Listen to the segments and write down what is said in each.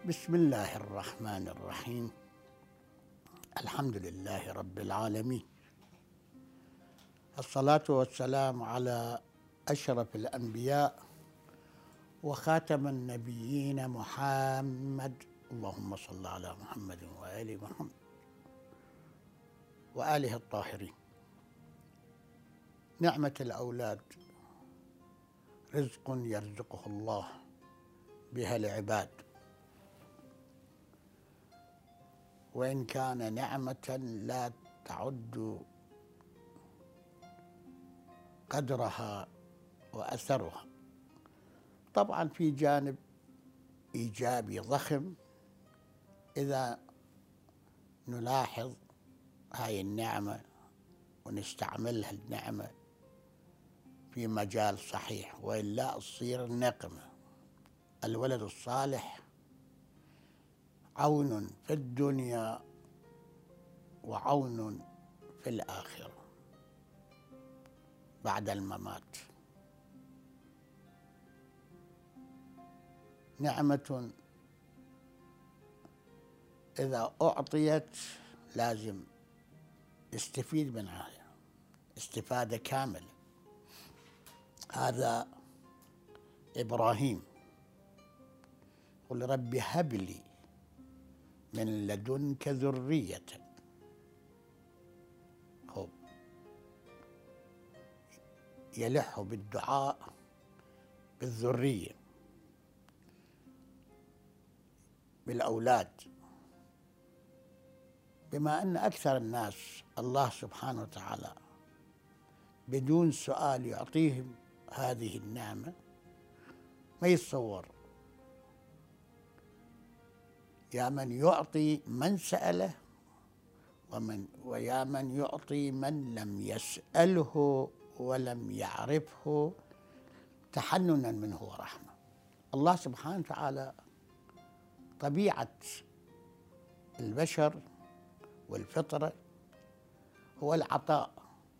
بسم الله الرحمن الرحيم. الحمد لله رب العالمين، الصلاة والسلام على أشرف الأنبياء وخاتم النبيين محمد، اللهم صل على محمد وآل محمد وآله الطاهرين. نعمة الأولاد رزق يرزقه الله بها العباد، وإن كان نعمة لا تعد قدرها وأثرها. طبعا في جانب إيجابي ضخم إذا نلاحظ هاي النعمة ونستعملها النعمة في مجال صحيح، وإلا تصير نقمة. الولد الصالح عون في الدنيا وعون في الآخرة بعد الممات. نعمة إذا أعطيت لازم نستفيد منها استفادة كاملة. هذا إبراهيم قل رب هب لي من لدنك ذرية. هو يلح بالدعاء بالذرية، بالأولاد، بما أن أكثر الناس الله سبحانه وتعالى بدون سؤال يعطيهم هذه النعمة. ما يتصور يا من يعطي من سأله ويا من يعطي من لم يسأله ولم يعرفه تحننا منه ورحمة. الله سبحانه وتعالى طبيعة البشر والفطرة هو العطاء.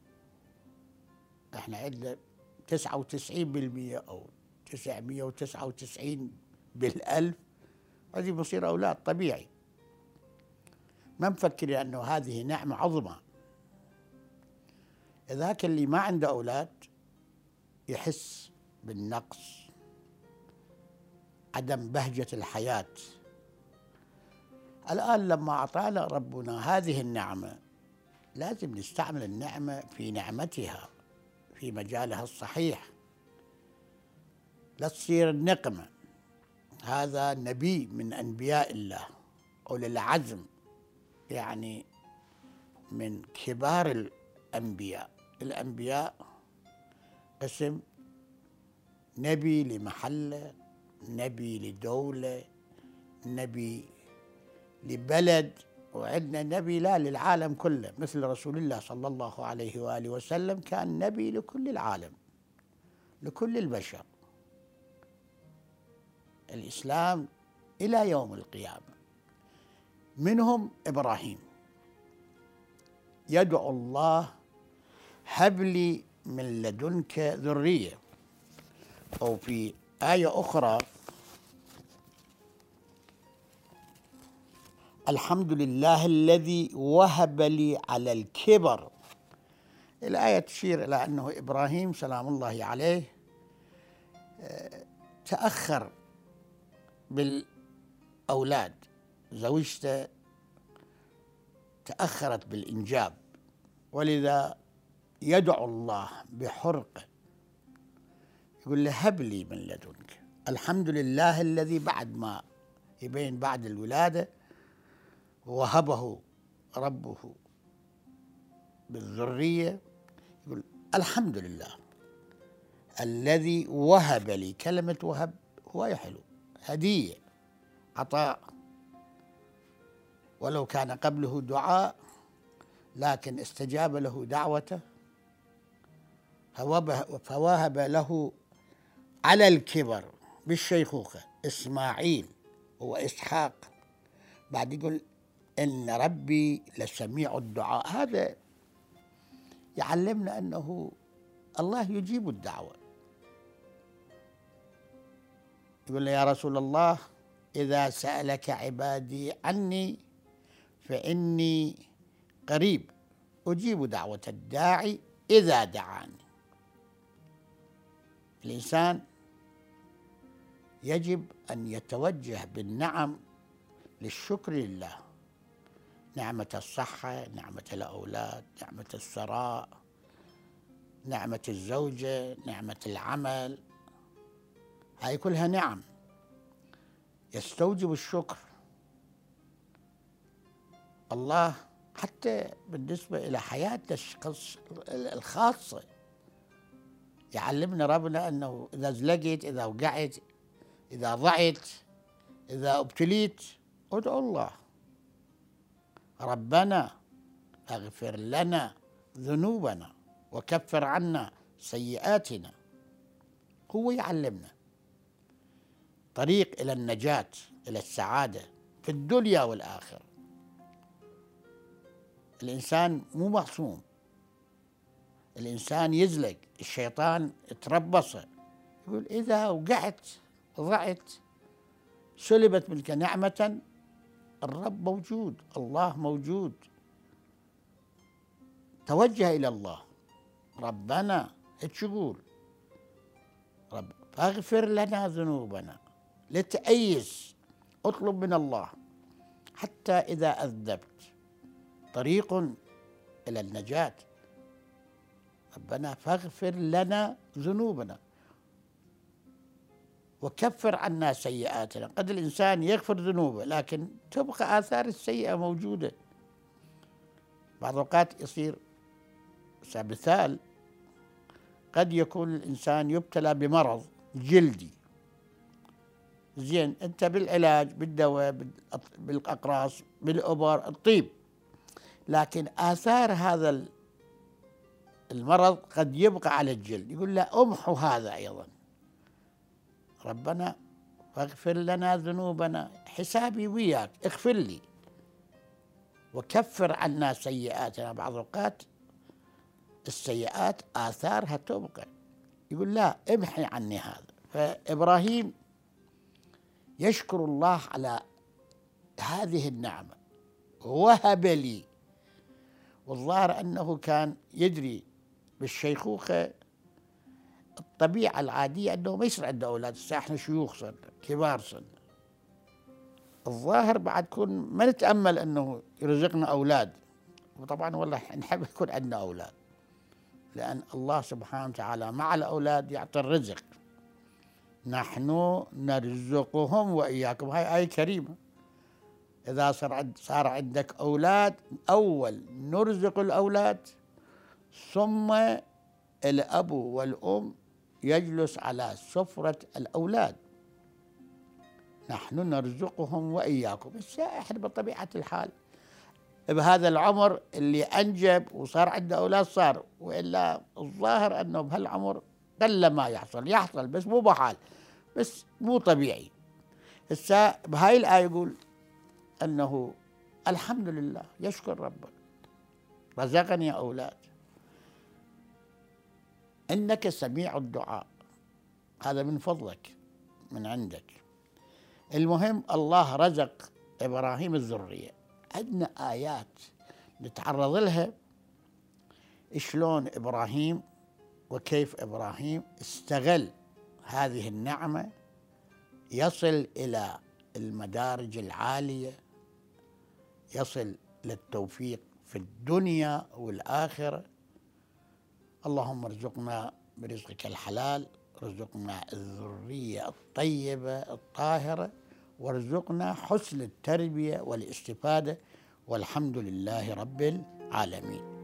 احنا عندنا 99% أو 999 بالألف هذه بصير أولاد طبيعي. ما مفكر أنه هذه نعمة عظمى. ذاك اللي ما عنده أولاد يحس بالنقص، عدم بهجة الحياة. الآن لما أعطانا ربنا هذه النعمة لازم نستعمل النعمة في نعمتها في مجالها الصحيح، لا تصير النقمة. هذا نبي من أنبياء الله أولي العزم، يعني من كبار الأنبياء. الأنبياء قسم: نبي لمحلة، نبي لدولة، نبي لبلد، وعندنا نبي لا للعالم كله، مثل رسول الله صلى الله عليه وآله وسلم كان نبي لكل العالم، لكل البشر. الإسلام إلى يوم القيامة. منهم إبراهيم يدعو الله هب لي من لدنك ذرية. أو في آية أخرى: الحمد لله الذي وهب لي على الكبر. الآية تشير إلى أنه إبراهيم سلام الله عليه تأخر بالأولاد، زوجته تأخرت بالإنجاب، ولذا يدعو الله بحرقه يقول له هب لي من لدنك. الحمد لله الذي بعد ما يبين بعد الولادة وهبه ربه بالذرية، يقول الحمد لله الذي وهب لي. كلمة وهب هو يحلو، هدية، عطاء، ولو كان قبله دعاء لكن استجاب له دعوته فوهب له على الكبر بالشيخوخة إسماعيل وإسحاق. بعد يقول إن ربي لسميع الدعاء. هذا يعلمنا أنه الله يجيب الدعوة. يقول له يا رسول الله إذا سألك عبادي عني فإني قريب أجيب دعوة الداعي إذا دعاني. الإنسان يجب أن يتوجه بالنعم للشكر لله، نعمة الصحة، نعمة الأولاد، نعمة الثراء، نعمة الزوجة، نعمة العمل، هاي كلها نعم يستوجب الشكر. الله حتى بالنسبة إلى حياتنا الخاصة يعلمنا ربنا أنه إذا زلقت، إذا وقعت، إذا ضعت، إذا ابتليت، ادعو الله ربنا اغفر لنا ذنوبنا وكفر عنا سيئاتنا. هو يعلمنا طريق إلى النجاة، إلى السعادة في الدنيا والآخرة. الإنسان مو معصوم، الإنسان يزلق، الشيطان يتربصه، يقول إذا وقعت ضعت سلبت منك نعمة، الرب موجود، الله موجود. توجه إلى الله، ربنا ايش يقول؟ رب فاغفر لنا ذنوبنا، لا تأيس، اطلب من الله حتى إذا أذنبت. طريق إلى النجاة، ربنا فاغفر لنا ذنوبنا وكفر عنا سيئاتنا. قد الإنسان يغفر ذنوبه لكن تبقى آثار السيئة موجودة. بعض الأوقات يصير مثال، قد يكون الإنسان يبتلى بمرض جلدي، زين أنت بالعلاج بالدواء بالأقراص بالأبر الطيب، لكن آثار هذا المرض قد يبقى على الجلد، يقول لا أمحو هذا أيضا. ربنا فاغفر لنا ذنوبنا، حسابي وياك، اغفر لي وكفر عنا سيئاتنا. بعض الأوقات السيئات آثارها تبقى، يقول لا امحي عني هذا. فإبراهيم يشكر الله على هذه النعمة، وهب لي. والظاهر أنه كان يدري بالشيخوخة الطبيعة العادية أنه ما يصير عنده أولاد، احنا شيوخ صرنا كبار صرنا، الظاهر بعد كون ما نتأمل أنه يرزقنا أولاد. وطبعا والله نحب يكون عندنا أولاد، لأن الله سبحانه وتعالى مع الأولاد يعطي الرزق، نحن نرزقهم وإياكم، هاي آية كريمة. إذا صار عندك أولاد، أول نرزق الأولاد، ثم الأب والأم يجلس على سفرة الأولاد، نحن نرزقهم وإياكم. بس إحنا بطبيعة الحال بهذا العمر اللي أنجب وصار عنده أولاد صار، وإلا الظاهر أنه بهالعمر قل ما يحصل بس مو بحال، بس مو طبيعي. هسه بهاي الآية يقول أنه الحمد لله، يشكر ربه رزقني أولاد. إنك سميع الدعاء، هذا من فضلك من عندك. المهم الله رزق إبراهيم الذرية. عندنا آيات نتعرض لها شلون إبراهيم وكيف إبراهيم استغل هذه النعمة يصل إلى المدارج العالية، يصل للتوفيق في الدنيا والآخرة. اللهم ارزقنا برزقك الحلال، ارزقنا الذرية الطيبة الطاهرة، وارزقنا حسن التربية والاستفادة، والحمد لله رب العالمين.